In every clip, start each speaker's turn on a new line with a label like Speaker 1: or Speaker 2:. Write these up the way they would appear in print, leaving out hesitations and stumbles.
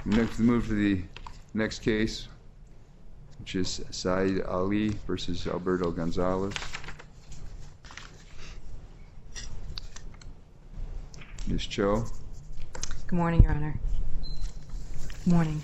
Speaker 1: Next, move to the next case, which is Saeed Ali versus Alberto Gonzalez. Ms. Cho.
Speaker 2: Good morning, Your Honor. Good morning.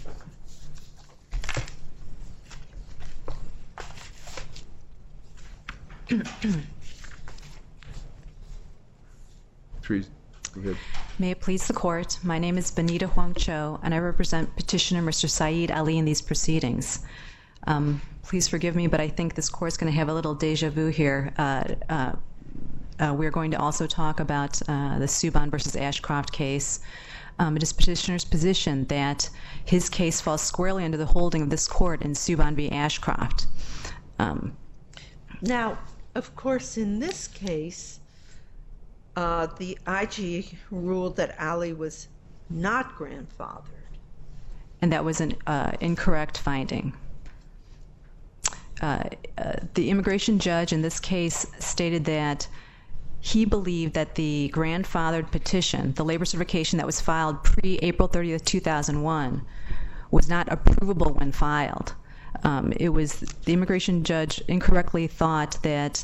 Speaker 1: Please, go ahead.
Speaker 2: May it please the Court, my name is Benita Huang Cho, and I represent Petitioner Mr. Saeed Ali in these proceedings. Please forgive me, but I think this Court is going to have a little deja vu here. We're going to also talk about the Subban versus Ashcroft case. It is Petitioner's position that his case falls squarely under the holding of this Court in Subban v. Ashcroft.
Speaker 3: Now, of course, in this case, the IG ruled that Ali was not grandfathered.
Speaker 2: And that was an incorrect finding. The immigration judge in this case stated that he believed that the grandfathered petition, the labor certification that was filed pre-April 30th, 2001, was not approvable when filed. The immigration judge incorrectly thought that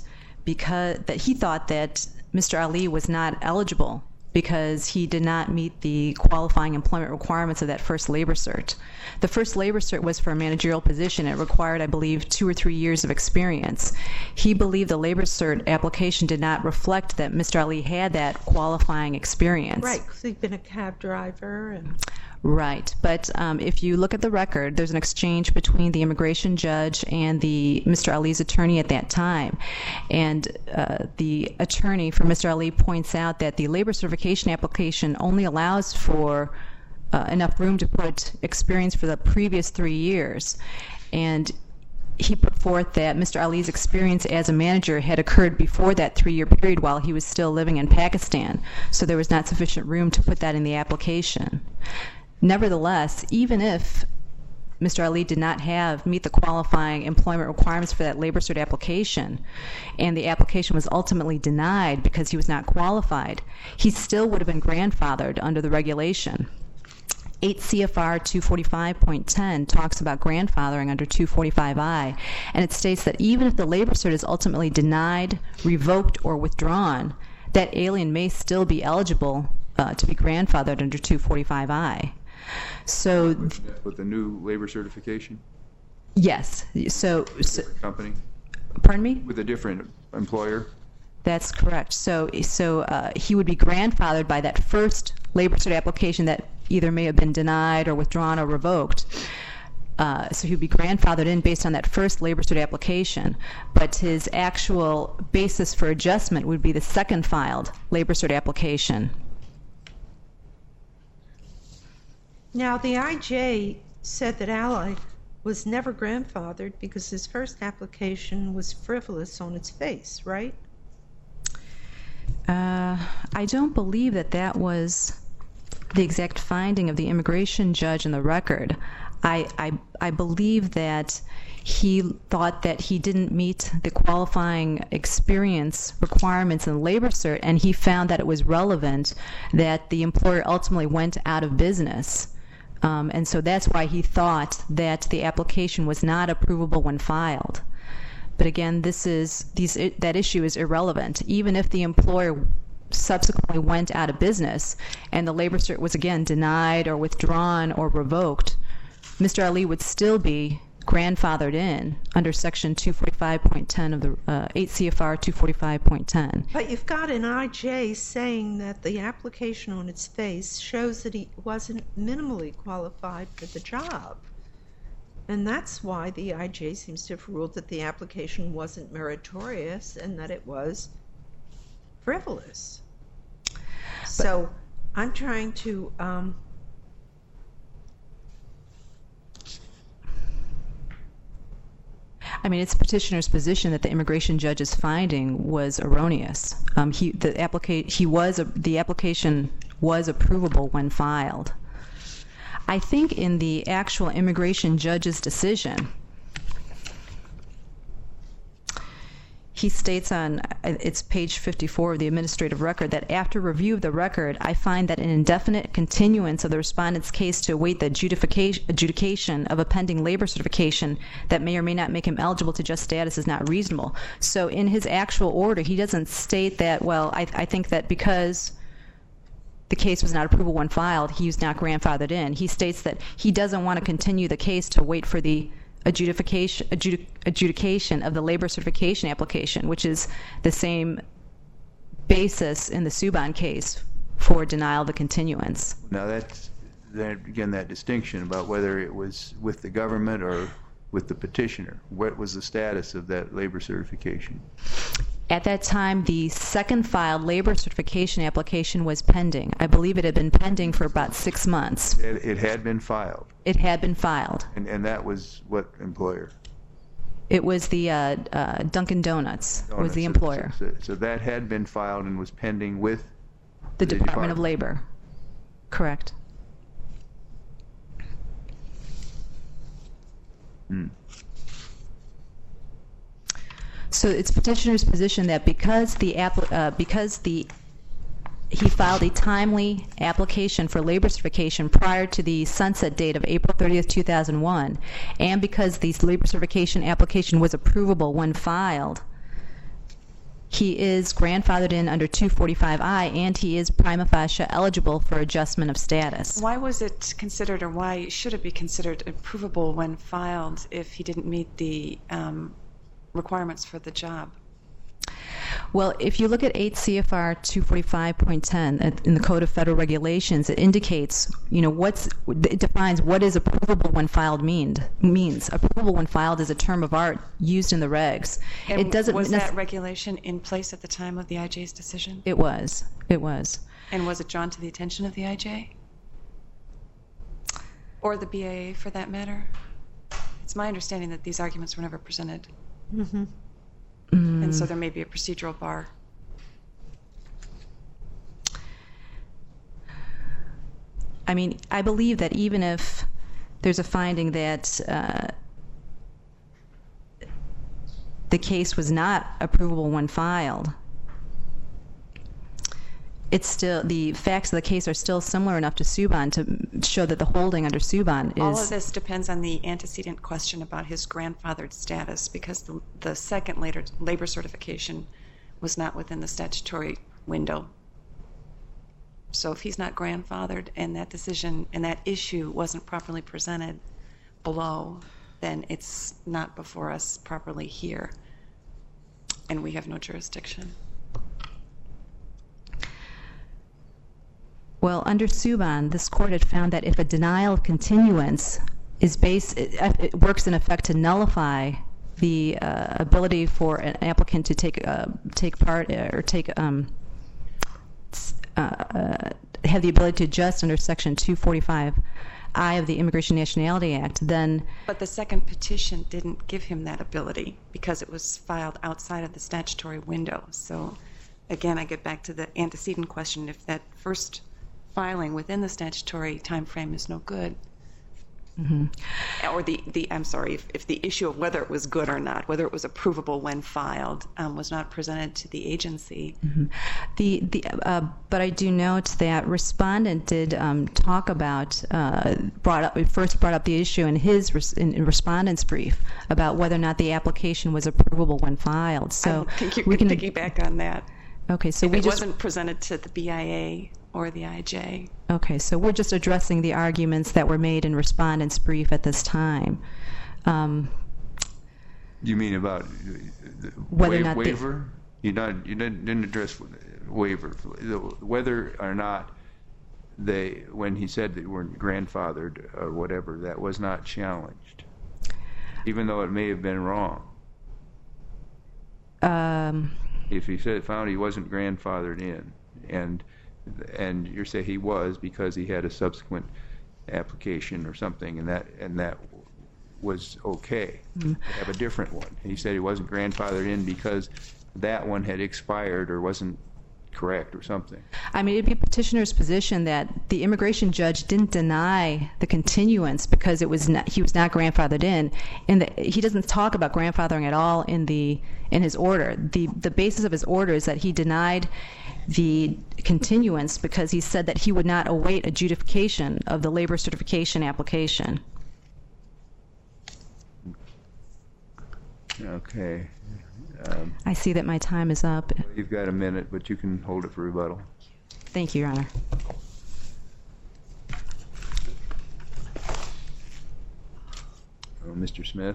Speaker 2: he thought that Mr. Ali was not eligible because he did not meet the qualifying employment requirements of that first labor cert. The first labor cert was for a managerial position. It required, I believe, 2 or 3 years of experience. He believed the labor cert application did not reflect that Mr. Ali had that qualifying experience.
Speaker 3: Right, because he'd been a cab driver.
Speaker 2: Right, but if you look at the record, there's an exchange between the immigration judge and Mr. Ali's attorney at that time. And the attorney for Mr. Ali points out that the labor certification application only allows for enough room to put experience for the previous 3 years. And he put forth that Mr. Ali's experience as a manager had occurred before that 3-year period while he was still living in Pakistan. So there was not sufficient room to put that in the application. Nevertheless, even if Mr. Ali did not meet the qualifying employment requirements for that labor cert application, and the application was ultimately denied because he was not qualified, he still would have been grandfathered under the regulation. 8 CFR 245.10 talks about grandfathering under 245I, and it states that even if the labor cert is ultimately denied, revoked, or withdrawn, that alien may still be eligible to be grandfathered under 245I. So,
Speaker 1: with the new labor certification?
Speaker 2: Yes. So
Speaker 1: company?
Speaker 2: Pardon me?
Speaker 1: With a different employer?
Speaker 2: That's correct. So he would be grandfathered by that first labor cert application that either may have been denied or withdrawn or revoked. So he would be grandfathered in based on that first labor cert application. But his actual basis for adjustment would be the second filed labor cert application.
Speaker 3: Now, the IJ said that Ali was never grandfathered because his first application was frivolous on its face, right?
Speaker 2: I don't believe that was the exact finding of the immigration judge in the record. I believe that he thought that he didn't meet the qualifying experience requirements in labor cert, and he found that it was relevant that the employer ultimately went out of business. And so that's why he thought that the application was not approvable when filed. But again, that issue is irrelevant. Even if the employer subsequently went out of business and the labor cert was again denied or withdrawn or revoked, Mr. Ali would still be grandfathered in under Section 245.10 of the 8 CFR 245.10.
Speaker 3: But you've got an IJ saying that the application on its face shows that he wasn't minimally qualified for the job. And that's why the IJ seems to have ruled that the application wasn't meritorious and that it was frivolous. So I'm trying to
Speaker 2: it's petitioner's position that the immigration judge's finding was erroneous. The application was approvable when filed. I think in the actual immigration judge's decision, he states on, it's page 54 of the administrative record, that after review of the record, I find that an indefinite continuance of the respondent's case to await the adjudication of a pending labor certification that may or may not make him eligible to just status is not reasonable. So in his actual order, he doesn't state that, well, I think that because the case was not approval when filed, he was not grandfathered in. He states that he doesn't want to continue the case to wait for the adjudication of the labor certification application, which is the same basis in the Subban case for denial of the continuance.
Speaker 1: Now that's, again, that distinction about whether it was with the government or with the petitioner. What was the status of that labor certification?
Speaker 2: At that time, the second filed labor certification application was pending. I believe it had been pending for about 6 months.
Speaker 1: It had been filed.
Speaker 2: It had been filed.
Speaker 1: And that was what employer?
Speaker 2: It was the Dunkin' Donuts was the employer.
Speaker 1: So that had been filed and was pending with
Speaker 2: the Department of Labor. Correct. So it's petitioner's position that because he filed a timely application for labor certification prior to the sunset date of April 30th, 2001, and because the labor certification application was approvable when filed, he is grandfathered in under 245I, and he is prima facie eligible for adjustment of status.
Speaker 4: Why was it considered, or why should it be considered approvable when filed if he didn't meet the requirements for the job?
Speaker 2: Well, if you look at 8 CFR 245.10 in the Code of Federal Regulations, it indicates, it defines what is approvable when filed means. Approvable when filed is a term of art used in the regs.
Speaker 4: And
Speaker 2: it doesn't
Speaker 4: was that regulation in place at the time of the IJ's decision?
Speaker 2: It was. It was.
Speaker 4: And was it drawn to the attention of the IJ? Or the BAA, for that matter? It's my understanding that these arguments were never presented.
Speaker 3: Mm-hmm.
Speaker 4: And so there may be a procedural bar.
Speaker 2: I mean, I believe that even if there's a finding that the case was not approvable when filed, it's still, the facts of the case are still similar enough to Subban to show that the holding under Subban is...
Speaker 4: All of this depends on the antecedent question about his grandfathered status, because the second labor certification was not within the statutory window. So if he's not grandfathered and that decision and that issue wasn't properly presented below, then it's not before us properly here, and we have no jurisdiction.
Speaker 2: Well, under Subban, this court had found that if a denial of continuance is it works in effect to nullify the ability for an applicant to take part or have the ability to adjust under Section 245I of the Immigration Nationality Act, then...
Speaker 4: But the second petition didn't give him that ability because it was filed outside of the statutory window. So, again, I get back to the antecedent question. If that first filing within the statutory time frame is no good, or if the issue of whether it was good or not, whether it was approvable when filed, was not presented to the agency.
Speaker 2: But I do note that respondent did talk about, first brought up the issue in his in respondent's brief about whether or not the application was approvable when filed. So
Speaker 4: I think you can piggyback on that.
Speaker 2: Okay, so
Speaker 4: if it wasn't presented to the BIA or the IJ.
Speaker 2: Okay, so we're just addressing the arguments that were made in respondent's brief at this time.
Speaker 1: You mean about
Speaker 2: whether or not
Speaker 1: waiver? You didn't address waiver. Whether or not when he said they weren't grandfathered or whatever, that was not challenged, even though it may have been wrong. If he found he wasn't grandfathered in, and you say he was because he had a subsequent application or something, and that was okay. Have a different one. He said he wasn't grandfathered in because that one had expired or wasn't correct or something.
Speaker 2: I mean, it'd be petitioner's position that the immigration judge didn't deny the continuance because he was not grandfathered in. He doesn't talk about grandfathering at all in his order. The basis of his order is that he denied the continuance because he said that he would not await adjudication of the labor certification application.
Speaker 1: Okay.
Speaker 2: I see that my time is up.
Speaker 1: You've got a minute, but you can hold it for rebuttal.
Speaker 2: Thank you, Your Honor.
Speaker 1: Mr. Smith?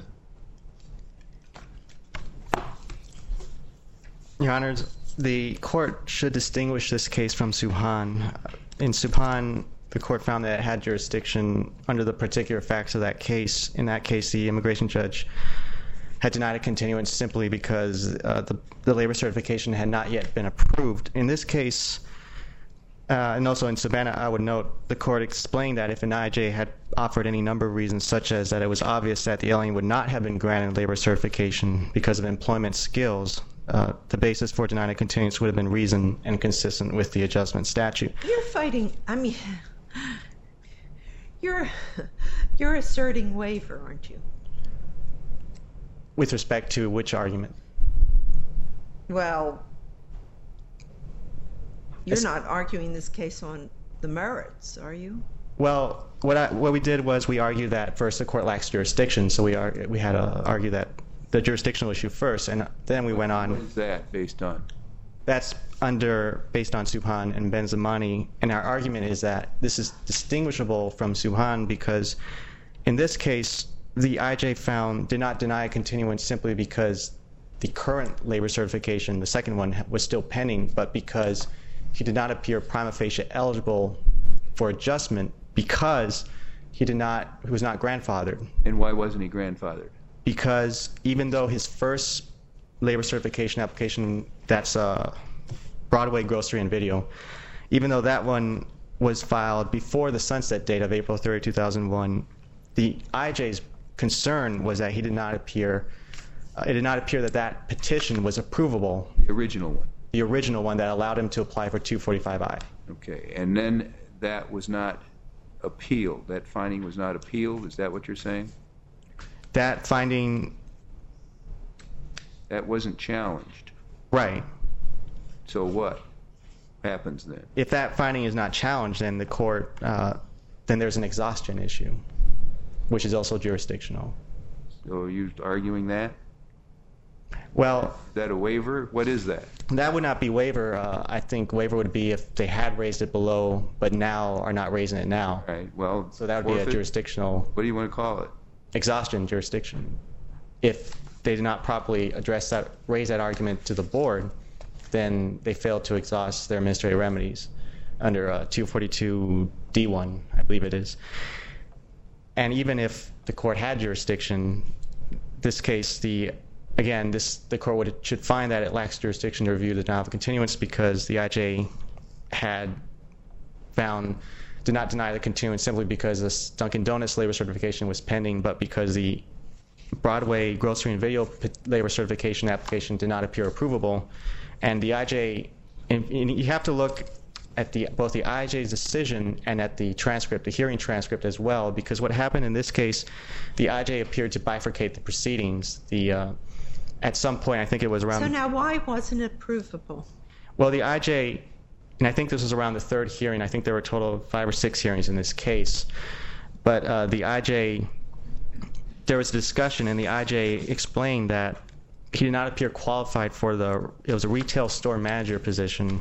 Speaker 5: Your Honors, the court should distinguish this case from Subhan. In Subhan, the court found that it had jurisdiction under the particular facts of that case. In that case, the immigration judge had denied a continuance simply because the labor certification had not yet been approved. In this case, and also in Savannah, I would note the court explained that if an IJ had offered any number of reasons, such as that it was obvious that the alien would not have been granted labor certification because of employment skills, the basis for denying a continuance would have been reason and consistent with the adjustment statute.
Speaker 3: You're fighting, I mean, you're asserting waiver, aren't you?
Speaker 5: With respect to which argument?
Speaker 3: Well, you're not arguing this case on the merits, are you?
Speaker 5: Well, what we did was we argued that first the court lacks jurisdiction, so we had to argue that the jurisdictional issue first, and then we went on.
Speaker 1: What is that based on?
Speaker 5: That's based on Subhan and Benzamani, and our argument is that this is distinguishable from Subhan because in this case, the IJ did not deny a continuance simply because the current labor certification, the second one, was still pending, but because he did not appear prima facie eligible for adjustment because he was not grandfathered.
Speaker 1: And why wasn't he grandfathered?
Speaker 5: Because even though his first labor certification application, that's Broadway Grocery and Video, even though that one was filed before the sunset date of April 30, 2001, the IJ's concern was that it did not appear that petition was approvable.
Speaker 1: The original one?
Speaker 5: The original one that allowed him to apply for 245I.
Speaker 1: Okay, and then that was not appealed. That finding was not appealed? Is that what you're saying?
Speaker 5: That finding...
Speaker 1: That wasn't challenged.
Speaker 5: Right.
Speaker 1: So what happens then?
Speaker 5: If that finding is not challenged, then the court, then there's an exhaustion issue, which is also jurisdictional.
Speaker 1: So are you arguing that?
Speaker 5: Well...
Speaker 1: Is that a waiver? What is that?
Speaker 5: That would not be waiver. I think waiver would be if they had raised it below, but now are not raising it now.
Speaker 1: Right, well...
Speaker 5: So that would be a jurisdictional...
Speaker 1: What do you want to call it?
Speaker 5: Exhaustion jurisdiction. If they did not properly raise that argument to the board, then they failed to exhaust their administrative remedies under 242D1, I believe it is. And even if the court had jurisdiction, this case, the court should find that it lacks jurisdiction to review the denial of continuance because the IJ did not deny the continuance simply because the Dunkin' Donuts labor certification was pending, but because the Broadway Grocery and Video labor certification application did not appear approvable. And the IJ, and you have to look at both the IJ's decision and at the transcript, the hearing transcript as well, because what happened in this case, the IJ appeared to bifurcate the proceedings. At some point, I think it was around...
Speaker 3: So now why wasn't it provable?
Speaker 5: Well, the IJ, and I think this was around the third hearing, I think there were a total of 5 or 6 hearings in this case, but the IJ, there was a discussion and the IJ explained that he did not appear qualified for it was a retail store manager position.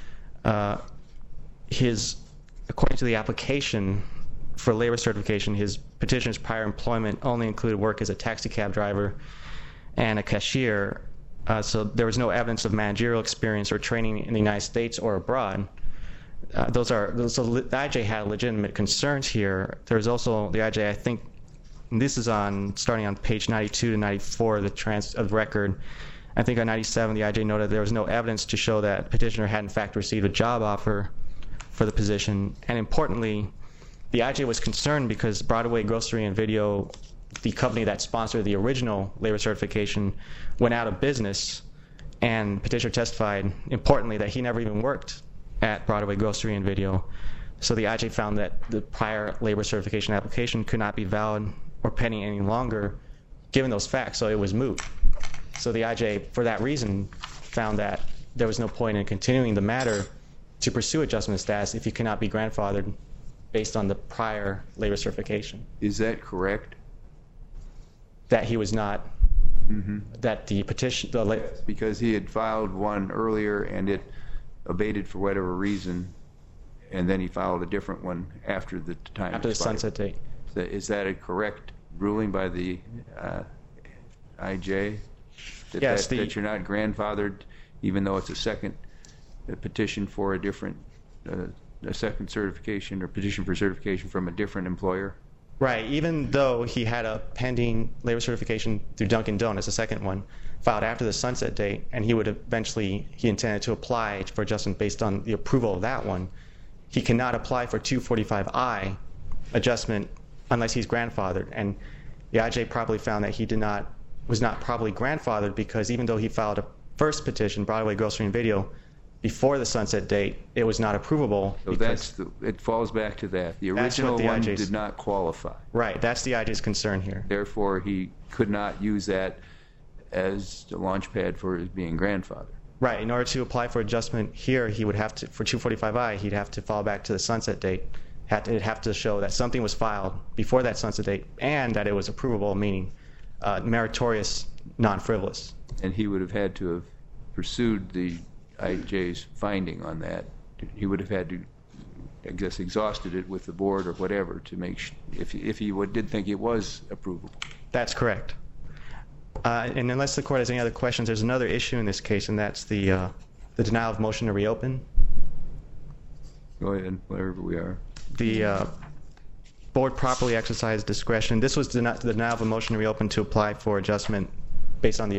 Speaker 5: According to the application for labor certification, his petitioner's prior employment only included work as a taxi cab driver and a cashier, so there was no evidence of managerial experience or training in the United States or abroad. So the IJ had legitimate concerns here. There's also the IJ, I think, and this is starting on page 92 to 94 of the record. I think on 97, the IJ noted there was no evidence to show that petitioner had in fact received a job offer for the position. And importantly, the IJ was concerned because Broadway Grocery and Video, the company that sponsored the original labor certification, went out of business And petitioner testified, importantly, that he never even worked at Broadway Grocery and Video. So the IJ found that the prior labor certification application could not be valid or pending any longer, given those facts, so it was moot. So the IJ, for that reason, found that there was no point in continuing the matter to pursue adjustment of status if he cannot be grandfathered based on the prior labor certification.
Speaker 1: Is that correct?
Speaker 5: That he was not, that the petition,
Speaker 1: Because he had filed one earlier and it abated for whatever reason, and then he filed a different one after the time
Speaker 5: after the
Speaker 1: expired.
Speaker 5: sunset date.
Speaker 1: Is that a correct ruling by the IJ?
Speaker 5: Yes,
Speaker 1: that you're not grandfathered, even though it's a second petition for a different, a second certification or petition for certification from a different employer?
Speaker 5: Right, even though he had a pending labor certification through Dunkin' Donuts, a second one, filed after the sunset date, and he intended to apply for adjustment based on the approval of that one, he cannot apply for 245I adjustment unless he's grandfathered. And the IJ probably found that he was not probably grandfathered because even though he filed a first petition, Broadway Grocery and Video, before the sunset date, it was not approvable.
Speaker 1: So it falls back to that. The original one did not qualify.
Speaker 5: Right, that's the IJ's concern here.
Speaker 1: Therefore, he could not use that as the launch pad for his being grandfathered.
Speaker 5: Right, in order to apply for adjustment here, he would have to, for 245I, he'd have to fall back to the sunset date. It'd have to show that something was filed before that sunset date and that it was approvable, meaning meritorious, non-frivolous.
Speaker 1: And he would have had to have pursued the IJ's finding on that. He would have had to, I guess, exhausted it with the board or whatever to make sure, if he did think it was approvable.
Speaker 5: That's correct. And unless the court has any other questions, there's another issue in this case, and that's the denial of motion to reopen.
Speaker 1: Go ahead, wherever we are.
Speaker 5: The board properly exercised discretion. This was the denial of a motion to reopen to apply for adjustment based on the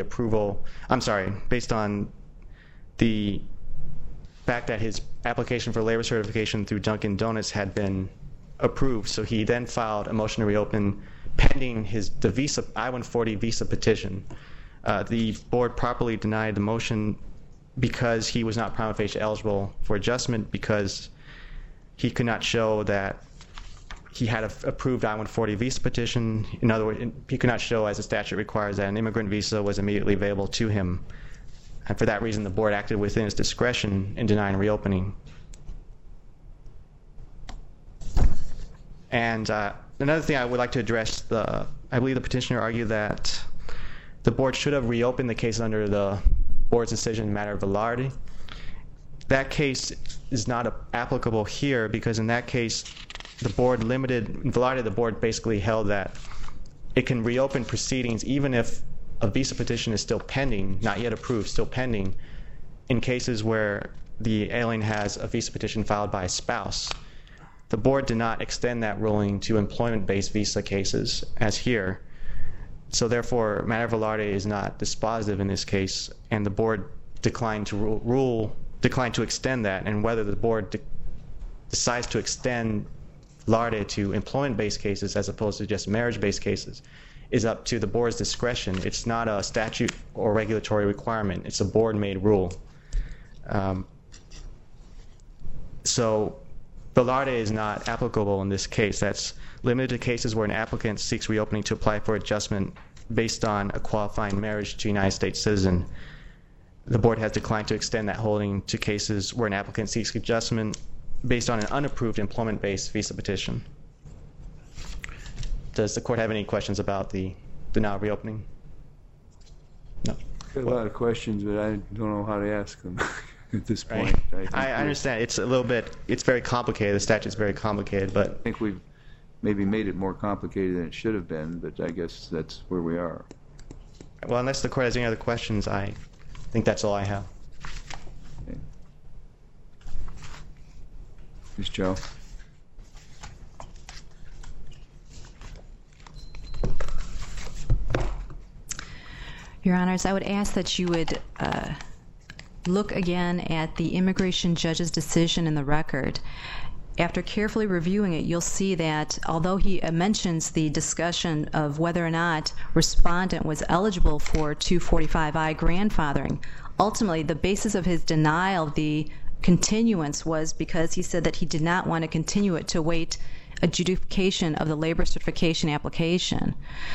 Speaker 5: based on the fact that his application for labor certification through Dunkin' Donuts had been approved. So he then filed a motion to reopen pending the visa, I-140 visa petition. The board properly denied the motion because he was not prima facie eligible for adjustment because he could not show that he had an approved I-140 visa petition. In other words, he could not show, as the statute requires, that an immigrant visa was immediately available to him. And for that reason, the board acted within its discretion in denying reopening. And another thing I would like to address, I believe the petitioner argued that the board should have reopened the case under the board's decision in matter of Velarde. That case is not applicable here because in that case, in Velarde, the board basically held that it can reopen proceedings even if a visa petition is still pending, not yet approved, still pending, in cases where the alien has a visa petition filed by a spouse. The board did not extend that ruling to employment-based visa cases, as here. So therefore, matter of Velarde is not dispositive in this case, and the board declined to extend that. And whether the board decides to extend Velarde to employment-based cases as opposed to just marriage-based cases is up to the board's discretion. It's not a statute or regulatory requirement. It's a board-made rule. So Velarde is not applicable in this case. That's limited to cases where an applicant seeks reopening to apply for adjustment based on a qualifying marriage to a United States citizen. The board has declined to extend that holding to cases where an applicant seeks adjustment based on an unapproved employment-based visa petition. Does the court have any questions about the denial of reopening? No.
Speaker 1: Got a lot of questions, but I don't know how to ask them at this point.
Speaker 5: Right. I understand. It's very complicated. The statute's very complicated, but
Speaker 1: I think we've maybe made it more complicated than it should have been, but I guess that's where we are.
Speaker 5: Well, unless the court has any other questions, I think that's all I have.
Speaker 1: Okay. Ms. Joe?
Speaker 2: Your Honors, I would ask that you would look again at the immigration judge's decision in the record. After carefully reviewing it, you'll see that although he mentions the discussion of whether or not respondent was eligible for 245I grandfathering, ultimately the basis of his denial of the continuance was because he said that he did not want to continue it to await adjudication of the labor certification application.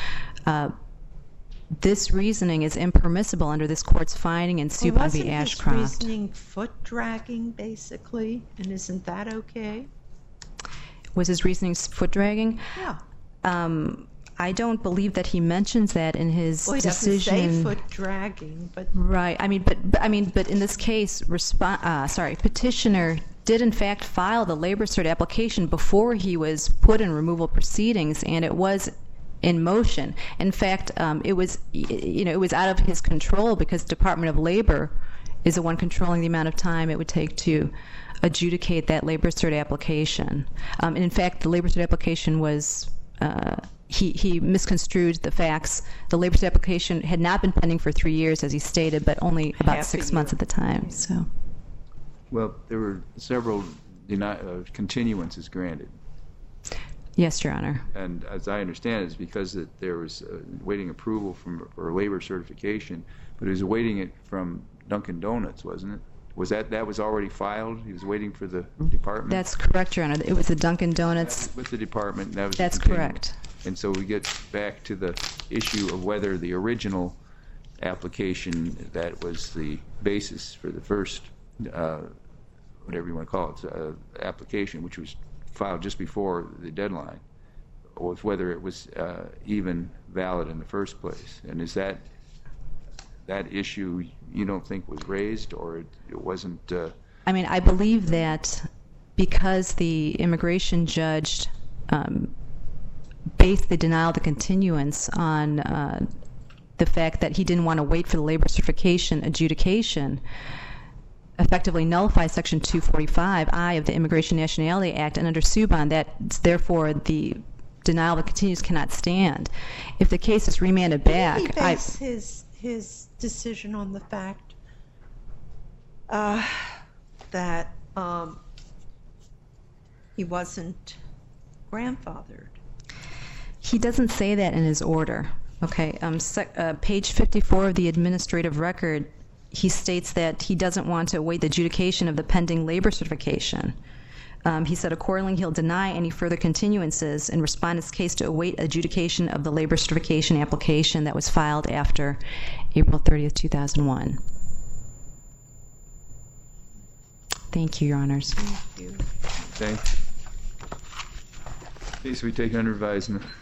Speaker 2: This reasoning is impermissible under this court's finding in Subban v. Ashcroft.
Speaker 3: Wasn't his reasoning foot dragging, basically, and isn't that okay?
Speaker 2: Was his reasoning foot dragging?
Speaker 3: Yeah.
Speaker 2: I don't believe that he mentions that in his
Speaker 3: Well, he
Speaker 2: decision.
Speaker 3: doesn't say foot dragging, but
Speaker 2: Right. But in this case, petitioner did in fact file the labor cert application before he was put in removal proceedings, and it was in motion. In fact, it was out of his control because the Department of Labor is the one controlling the amount of time it would take to adjudicate that labor cert application. And in fact, the labor cert application was he misconstrued the facts. The labor cert application had not been pending for 3 years, as he stated, but only about
Speaker 3: Half a
Speaker 2: 6
Speaker 3: year.
Speaker 2: months at the time. So,
Speaker 1: Well, there were several continuances granted.
Speaker 2: yes, Your Honor.
Speaker 1: And as I understand it, it's because that there was awaiting approval for labor certification, but he was awaiting it from Dunkin' Donuts, wasn't it? Was that was already filed? He was waiting for the department?
Speaker 2: That's correct, Your Honor. It was the Dunkin' Donuts.
Speaker 1: With the department. That was
Speaker 2: That's
Speaker 1: the continuance.
Speaker 2: correct.
Speaker 1: And so we get back to the issue of whether the original application that was the basis for the first, whatever you want to call it, application, which was filed just before the deadline, was whether it was even valid in the first place. And is that issue you don't think was raised, or it wasn't?
Speaker 2: I believe that because the immigration judge based the denial of the continuance on the fact that he didn't want to wait for the labor certification adjudication, effectively nullifies Section 245I of the Immigration Nationality Act, and under Subban, therefore the denial of the continuance cannot stand. If the case is remanded back,
Speaker 3: didn't he base his decision on the fact that he wasn't grandfathered?
Speaker 2: He doesn't say that in his order. Okay, page 54 of the administrative record, he states that he doesn't want to await the adjudication of the pending labor certification. He said, accordingly, he'll deny any further continuances in respondent's case to await adjudication of the labor certification application that was filed after April 30th, 2001. Thank you, Your Honors.
Speaker 3: Thank you.
Speaker 1: Thanks. Case we take under advisement.